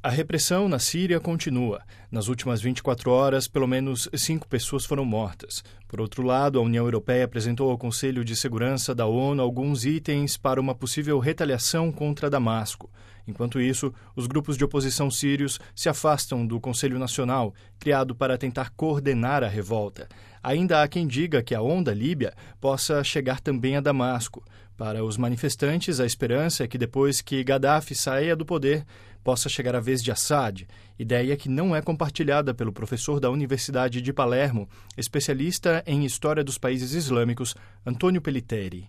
A repressão na Síria continua. Nas últimas 24 horas, pelo menos 5 pessoas foram mortas. Por outro lado, a União Europeia apresentou ao Conselho de Segurança da ONU alguns itens para uma possível retaliação contra Damasco. Enquanto isso, os grupos de oposição sírios se afastam do Conselho Nacional, criado para tentar coordenar a revolta. Ainda há quem diga que a onda líbia possa chegar também a Damasco. Para os manifestantes, a esperança é que depois que Gaddafi saia do poder, possa chegar a vez de Assad, ideia que não é compartilhada pelo professor da Universidade de Palermo, especialista em História dos Países Islâmicos, Antonio Pelliteri.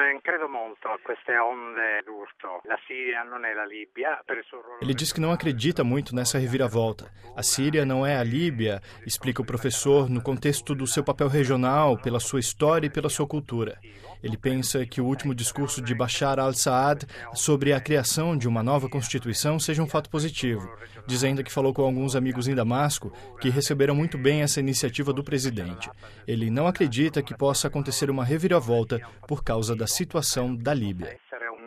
Ele diz que não acredita muito nessa reviravolta. A Síria não é a Líbia, explica o professor, no contexto do seu papel regional, pela sua história e pela sua cultura. Ele pensa que o último discurso de Bashar al-Assad sobre a criação de uma nova constituição seja um fato positivo, dizendo que falou com alguns amigos em Damasco que receberam muito bem essa iniciativa do presidente. Ele não acredita que possa acontecer uma reviravolta por causa da situação da Líbia.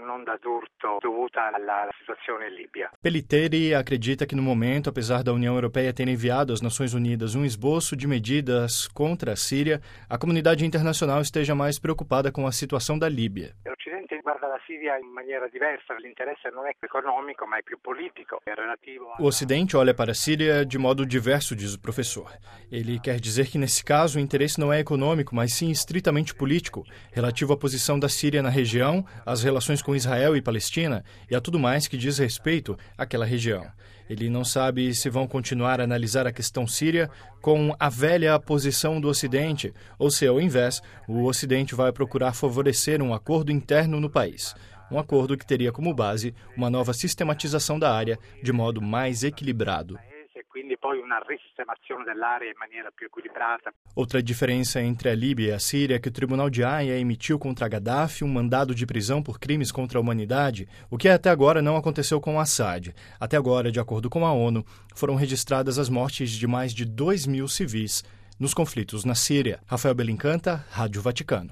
Pelliteri acredita que no momento, apesar da União Europeia ter enviado às Nações Unidas um esboço de medidas contra a Síria, a comunidade internacional esteja mais preocupada com a situação da Líbia. O Occidente guarda la Siria in maniera diversa, l'interesse non è economico, ma è più politico. O Ocidente olha para a Síria de modo diverso, diz o professor. Ele quer dizer que, nesse caso, o interesse não é econômico, mas sim estritamente político, relativo à posição da Síria na região, às relações com Israel e Palestina e a tudo mais que diz respeito àquela região. Ele não sabe se vão continuar a analisar a questão síria com a velha posição do Ocidente ou se, ao invés, o Ocidente vai procurar favorecer um acordo interno no país. Um acordo que teria como base uma nova sistematização da área de modo mais equilibrado. Outra diferença entre a Líbia e a Síria é que o Tribunal de Haia emitiu contra Gaddafi um mandado de prisão por crimes contra a humanidade, o que até agora não aconteceu com Assad. Até agora, de acordo com a ONU, foram registradas as mortes de mais de 2.000 civis nos conflitos na Síria. Rafael Belincanta, Rádio Vaticano.